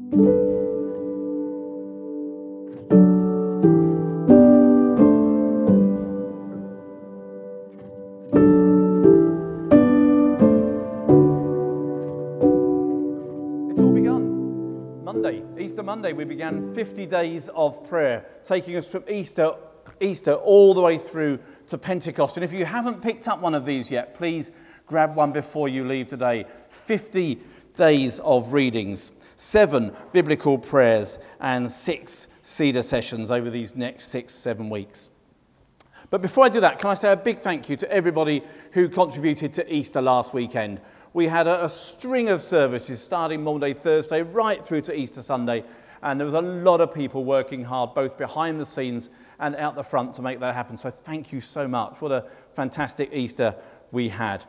Easter Monday, we began 50 days of prayer, taking us from Easter all the way through to Pentecost. And if you haven't picked up one of these yet, please grab one before you leave today. 50 days of readings, 7 biblical prayers, and 6 Cedar sessions over these next 6-7 weeks. But before I do that, can I say a big thank you to everybody who contributed to Easter last weekend. We had a string of services starting Maundy Thursday right through to Easter Sunday, and there was a lot of people working hard both behind the scenes and out the front to make that happen. So thank you so much. What a fantastic Easter we had.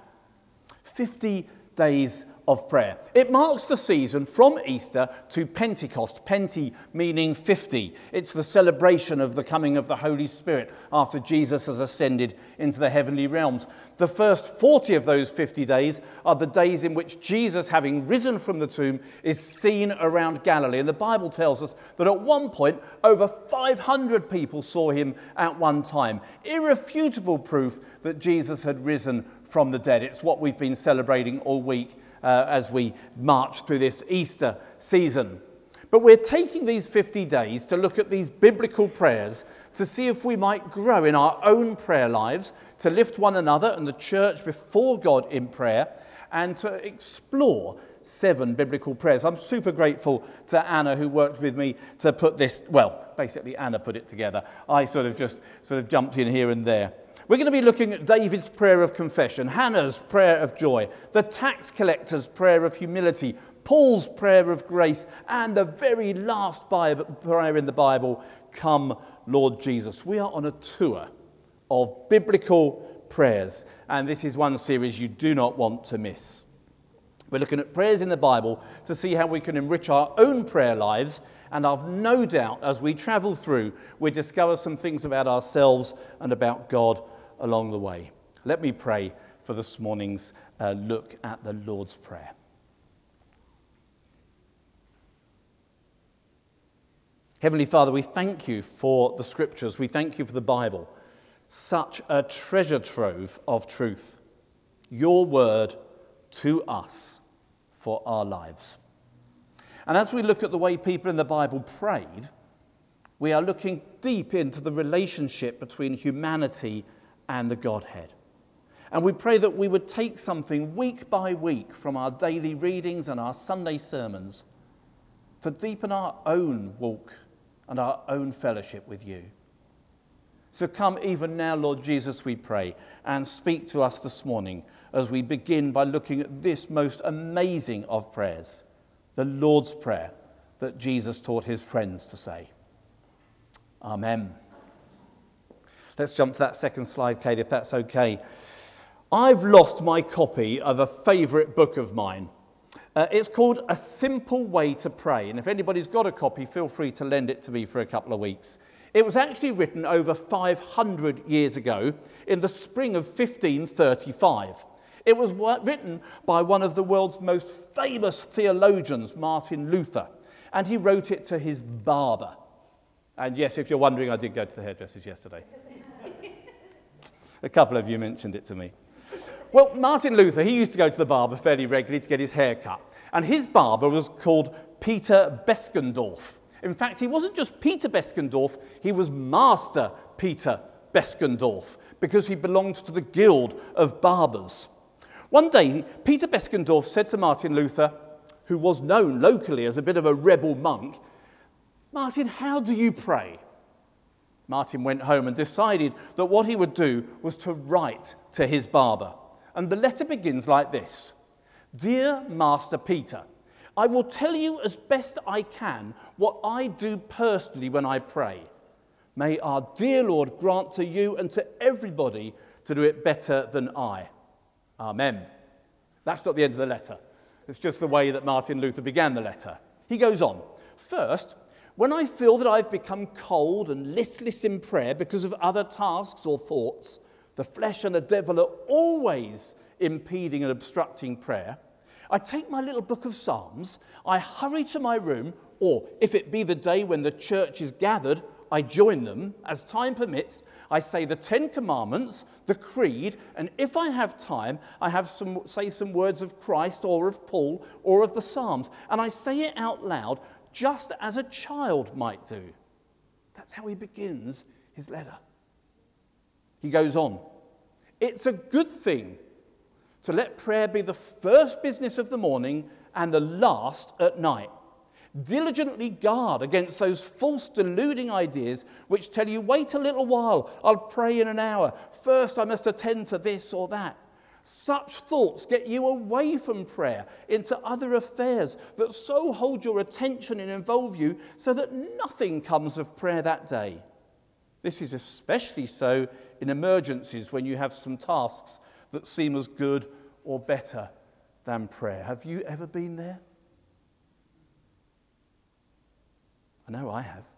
50 days of prayer. It marks the season from Easter to Pentecost, Penti meaning 50. It's the celebration of the coming of the Holy Spirit after Jesus has ascended into the heavenly realms. The first 40 of those 50 days are the days in which Jesus, having risen from the tomb, is seen around Galilee. And the Bible tells us that at one point, over 500 people saw him at one time. Irrefutable proof that Jesus had risen from the dead. It's what we've been celebrating all week as we march through this Easter season. But we're taking these 50 days to look at these biblical prayers to see if we might grow in our own prayer lives, to lift one another and the church before God in prayer, and to explore 7 biblical prayers. I'm super grateful to Anna, who worked with me to put this, well, basically Anna put it together. I sort of jumped in here and there. We're going to be looking at David's prayer of confession, Hannah's prayer of joy, the tax collector's prayer of humility, Paul's prayer of grace, and the very last prayer in the Bible, Come, Lord Jesus. We are on a tour of biblical prayers, and this is one series you do not want to miss. We're looking at prayers in the Bible to see how we can enrich our own prayer lives, and I've no doubt as we travel through, we discover some things about ourselves and about God along the way. Let me pray for this morning's look at the Lord's Prayer. Heavenly Father, we thank you for the Scriptures. We thank you for the Bible. Such a treasure trove of truth. Your word to us for our lives. And as we look at the way people in the Bible prayed, we are looking deep into the relationship between humanity and the Godhead. And we pray that we would take something week by week from our daily readings and our Sunday sermons to deepen our own walk and our own fellowship with you. So come even now, Lord Jesus, we pray, and speak to us this morning as we begin by looking at this most amazing of prayers, the Lord's Prayer that Jesus taught his friends to say. Amen. Let's jump to that second slide, Kate, if that's okay. I've lost my copy of a favourite book of mine. It's called A Simple Way to Pray, and if anybody's got a copy, feel free to lend it to me for a couple of weeks. It was actually written over 500 years ago in the spring of 1535. It was written by one of the world's most famous theologians, Martin Luther, and he wrote it to his barber. And yes, if you're wondering, I did go to the hairdressers yesterday. A couple of you mentioned it to me. Well, Martin Luther, he used to go to the barber fairly regularly to get his hair cut. And his barber was called Peter Beskendorf. In fact, he wasn't just Peter Beskendorf, he was Master Peter Beskendorf, because he belonged to the Guild of Barbers. One day, Peter Beskendorf said to Martin Luther, who was known locally as a bit of a rebel monk, "Martin, how do you pray?" Martin went home and decided that what he would do was to write to his barber. And the letter begins like this: "Dear Master Peter, I will tell you as best I can what I do personally when I pray. May our dear Lord grant to you and to everybody to do it better than I. Amen." That's not the end of the letter. It's just the way that Martin Luther began the letter. He goes on, "First, when I feel that I've become cold and listless in prayer because of other tasks or thoughts, the flesh and the devil are always impeding and obstructing prayer, I take my little book of Psalms, I hurry to my room, or if it be the day when the church is gathered, I join them. As time permits, I say the 10 Commandments, the Creed, and if I have time, I say some words of Christ or of Paul or of the Psalms. And I say it out loud just as a child might do. That's how he begins his letter. He goes on. It's a good thing to let prayer be the first business of the morning and the last at night. Diligently guard against those false deluding ideas which tell you, wait a little while, I'll pray in an hour. First I must attend to this or that. Such thoughts get you away from prayer into other affairs that so hold your attention and involve you so that nothing comes of prayer that day. This is especially so in emergencies when you have some tasks that seem as good or better than prayer. Have you ever been there? I know I have.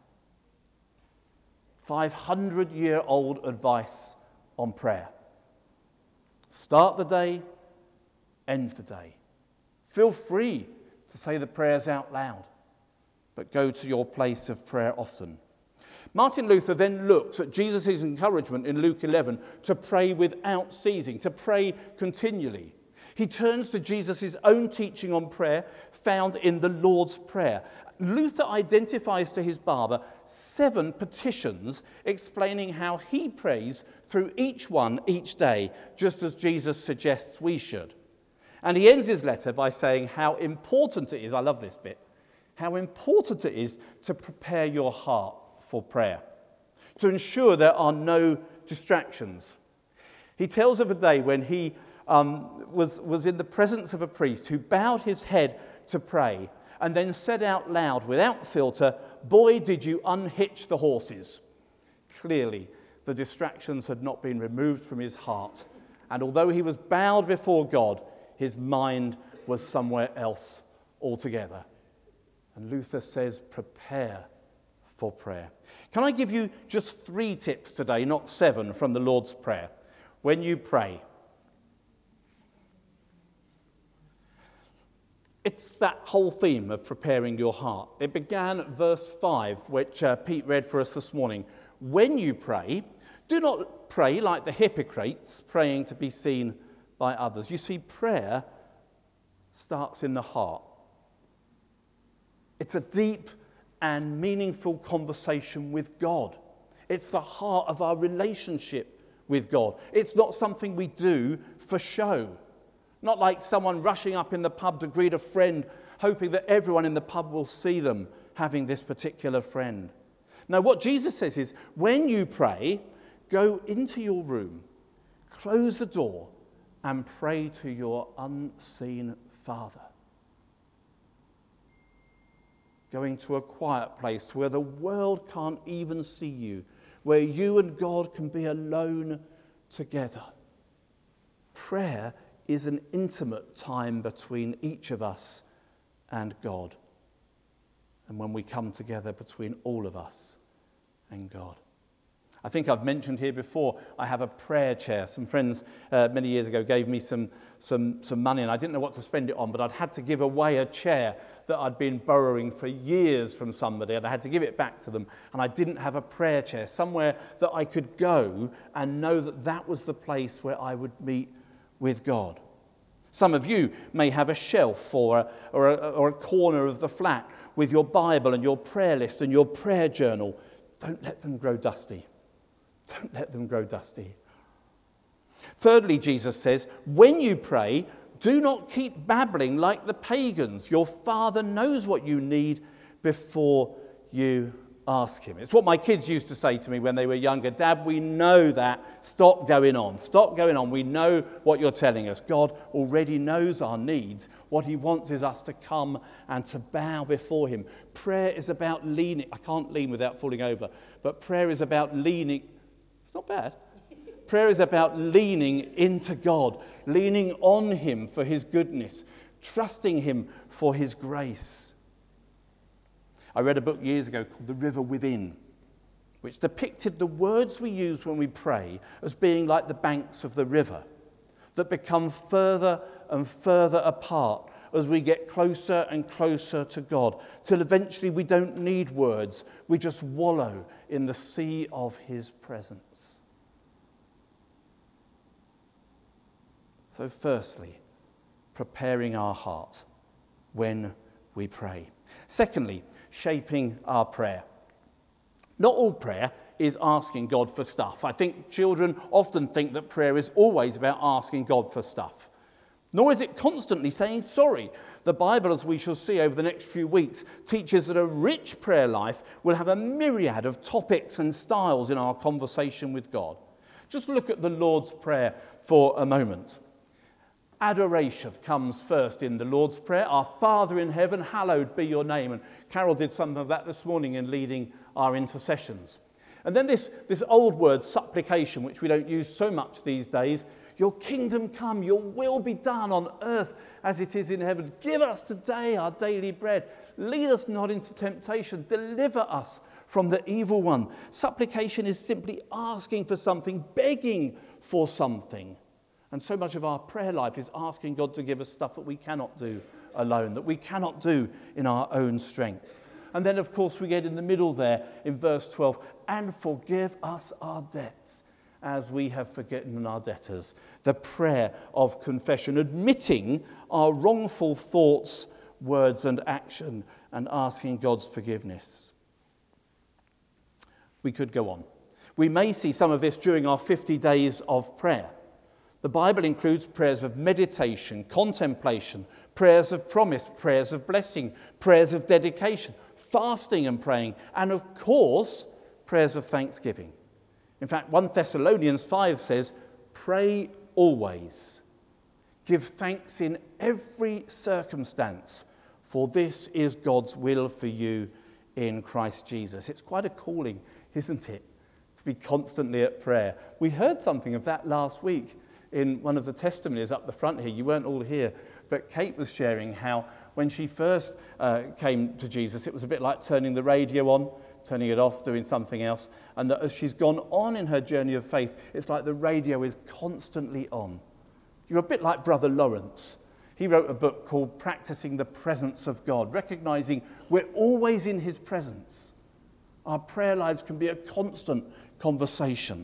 500-year-old advice on prayer. Start the day, end the day. Feel free to say the prayers out loud, but go to your place of prayer often. Martin Luther then looked at Jesus' encouragement in Luke 11 to pray without ceasing, to pray continually. He turns to Jesus' own teaching on prayer found in the Lord's Prayer. Luther identifies to his barber 7 petitions explaining how he prays through each one each day, just as Jesus suggests we should. And he ends his letter by saying how important it is, I love this bit, how important it is to prepare your heart for prayer, to ensure there are no distractions. He tells of a day when he was in the presence of a priest who bowed his head to pray and then said out loud without filter, "Boy, did you unhitch the horses." Clearly, the distractions had not been removed from his heart, and although he was bowed before God, his mind was somewhere else altogether. And Luther says, prepare for prayer. Can I give you just 3 tips today, not 7, from the Lord's Prayer? When you pray, it's that whole theme of preparing your heart. It began at verse 5, which Pete read for us this morning. When you pray, do not pray like the hypocrites, praying to be seen by others. You see, prayer starts in the heart. It's a deep and meaningful conversation with God. It's the heart of our relationship with God. It's not something we do for show. Not like someone rushing up in the pub to greet a friend, hoping that everyone in the pub will see them having this particular friend. Now, what Jesus says is, when you pray, go into your room, close the door, and pray to your unseen Father. Going to a quiet place where the world can't even see you, where you and God can be alone together. Prayer is an intimate time between each of us and God, and when we come together between all of us and God. I think I've mentioned here before, I have a prayer chair. Some friends many years ago gave me some money, and I didn't know what to spend it on, but I'd had to give away a chair that I'd been borrowing for years from somebody, and I had to give it back to them, and I didn't have a prayer chair, somewhere that I could go and know that that was the place where I would meet with God. Some of you may have a shelf or a corner of the flat with your Bible and your prayer list and your prayer journal. Don't let them grow dusty. Don't let them grow dusty. Thirdly, Jesus says, when you pray, do not keep babbling like the pagans. Your Father knows what you need before you ask him. It's what my kids used to say to me when they were younger. Dad, we know that. Stop going on. Stop going on. We know what you're telling us. God already knows our needs. What he wants is us to come and to bow before him. Prayer is about leaning. I can't lean without falling over. But prayer is about leaning. It's not bad. Prayer is about leaning into God, leaning on him for his goodness, trusting him for his grace. I read a book years ago called The River Within, which depicted the words we use when we pray as being like the banks of the river that become further and further apart as we get closer and closer to God, till eventually we don't need words. We just wallow in the sea of his presence. So firstly, preparing our heart when we pray. Secondly, shaping our prayer. Not all prayer is asking God for stuff. I think children often think that prayer is always about asking God for stuff. Nor is it constantly saying sorry. The Bible, as we shall see over the next few weeks, teaches that a rich prayer life will have a myriad of topics and styles in our conversation with God. Just look at the Lord's Prayer for a moment. Adoration comes first in the Lord's Prayer. Our Father in heaven, hallowed be your name. And Carol did some of that this morning in leading our intercessions. And then this old word, supplication, which we don't use so much these days. Your kingdom come, your will be done on earth as it is in heaven. Give us today our daily bread. Lead us not into temptation. Deliver us from the evil one. Supplication is simply asking for something, begging for something. And so much of our prayer life is asking God to give us stuff that we cannot do alone, that we cannot do in our own strength. And then, of course, we get in the middle there in verse 12, and forgive us our debts as we have forgotten our debtors. The prayer of confession, admitting our wrongful thoughts, words and action, and asking God's forgiveness. We could go on. We may see some of this during our 50 days of prayer. The Bible includes prayers of meditation, contemplation, prayers of promise, prayers of blessing, prayers of dedication, fasting and praying, and of course, prayers of thanksgiving. In fact, 1 Thessalonians 5 says, pray always. Give thanks in every circumstance, for this is God's will for you in Christ Jesus. It's quite a calling, isn't it, to be constantly at prayer. We heard something of that last week in one of the testimonies up the front here. You weren't all here, but Kate was sharing how when she first came to Jesus, it was a bit like turning the radio on, turning it off, doing something else. And that as she's gone on in her journey of faith, it's like the radio is constantly on. You're a bit like Brother Lawrence. He wrote a book called Practicing the Presence of God, recognizing we're always in his presence. Our prayer lives can be a constant conversation.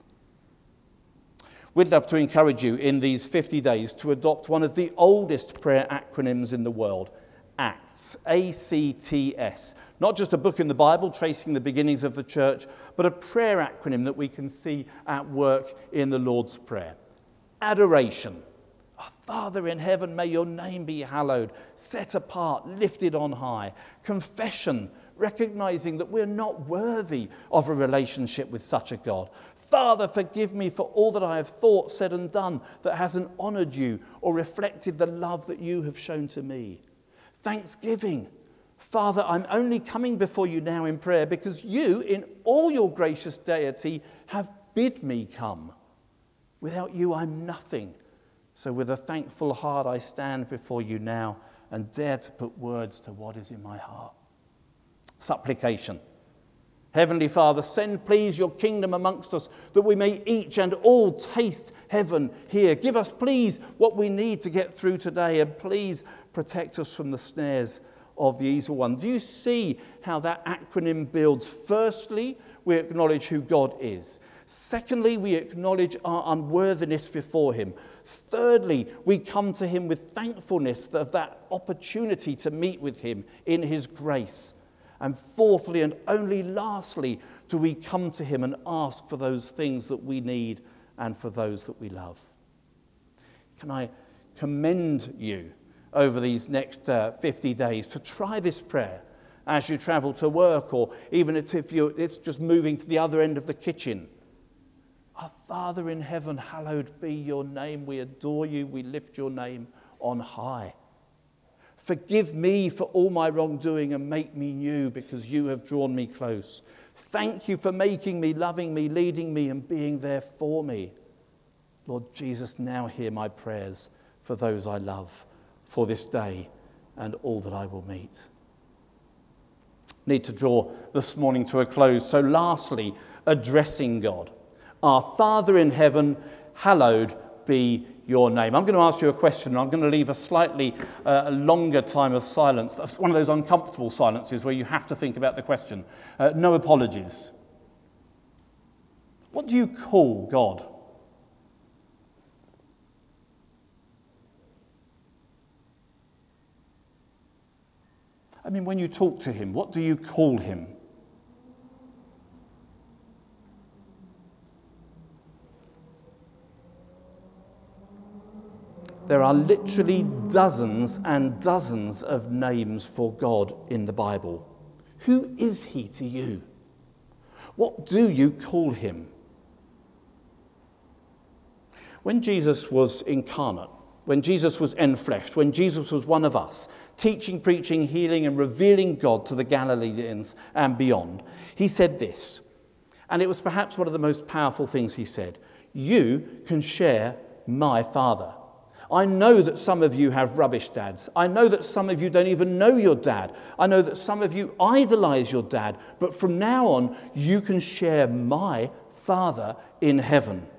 We'd love to encourage you in these 50 days to adopt one of the oldest prayer acronyms in the world, ACTS, A-C-T-S. Not just a book in the Bible tracing the beginnings of the church, but a prayer acronym that we can see at work in the Lord's Prayer. Adoration. Our Father in heaven, may your name be hallowed, set apart, lifted on high. Confession, recognizing that we're not worthy of a relationship with such a God. Father, forgive me for all that I have thought, said and done that hasn't honored you or reflected the love that you have shown to me. Thanksgiving. Father, I'm only coming before you now in prayer because you, in all your gracious deity, have bid me come. Without you, I'm nothing. So with a thankful heart, I stand before you now and dare to put words to what is in my heart. Supplication. Heavenly Father, send please your kingdom amongst us that we may each and all taste heaven here. Give us please what we need to get through today, and please protect us from the snares of the evil one. Do you see how that acronym builds? Firstly, we acknowledge who God is. Secondly, we acknowledge our unworthiness before him. Thirdly, we come to him with thankfulness of that opportunity to meet with him in his grace. And fourthly, and only lastly, do we come to him and ask for those things that we need and for those that we love. Can I commend you over these next 50 days to try this prayer as you travel to work, or even if it's just moving to the other end of the kitchen. Our Father in heaven, hallowed be your name. We adore you. We lift your name on high. Forgive me for all my wrongdoing and make me new because you have drawn me close. Thank you for making me, loving me, leading me and being there for me. Lord Jesus, now hear my prayers for those I love, for this day and all that I will meet. Need to draw this morning to a close. So lastly, addressing God. Our Father in heaven, hallowed be your name. I'm going to ask you a question, and I'm going to leave a slightly longer time of silence. That's one of those uncomfortable silences where you have to think about the question. No apologies. What do you call God? I mean, when you talk to him, what do you call him? There are literally dozens and dozens of names for God in the Bible. Who is he to you? What do you call him? When Jesus was incarnate, when Jesus was enfleshed, when Jesus was one of us, teaching, preaching, healing, and revealing God to the Galileans and beyond, he said this, and it was perhaps one of the most powerful things he said: you can share my Father. I know that some of you have rubbish dads. I know that some of you don't even know your dad. I know that some of you idolize your dad. But from now on, you can share my Father in heaven.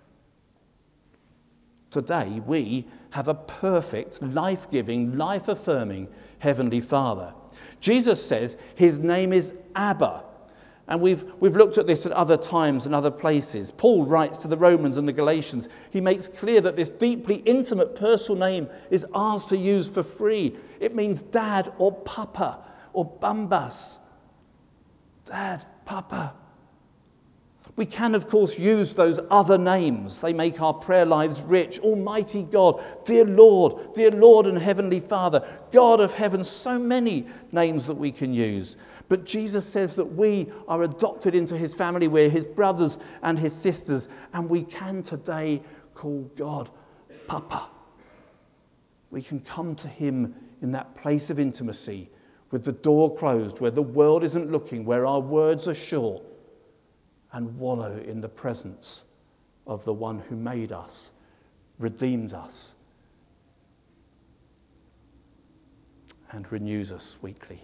Today, we have a perfect, life-giving, life-affirming Heavenly Father. Jesus says his name is Abba. And we've looked at this at other times and other places. Paul writes to the Romans and the Galatians. He makes clear that this deeply intimate personal name is ours to use for free. It means dad or papa or bambas. Dad, papa. We can, of course, use those other names. They make our prayer lives rich. Almighty God, dear Lord and Heavenly Father, God of heaven, so many names that we can use. But Jesus says that we are adopted into his family. We're his brothers and his sisters, and we can today call God Papa. We can come to him in that place of intimacy with the door closed, where the world isn't looking, where our words are short, and wallow in the presence of the one who made us, redeemed us, and renews us weekly.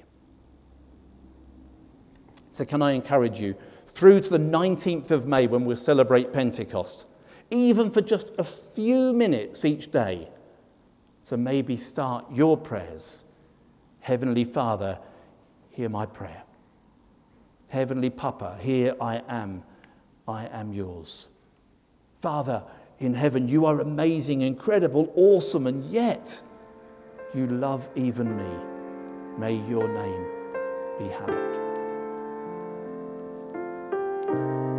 So can I encourage you, through to the 19th of May when we'll celebrate Pentecost, even for just a few minutes each day, to maybe start your prayers. Heavenly Father, hear my prayer. Heavenly Papa, here I am yours. Father in heaven, you are amazing, incredible, awesome, and yet you love even me. May your name be hallowed.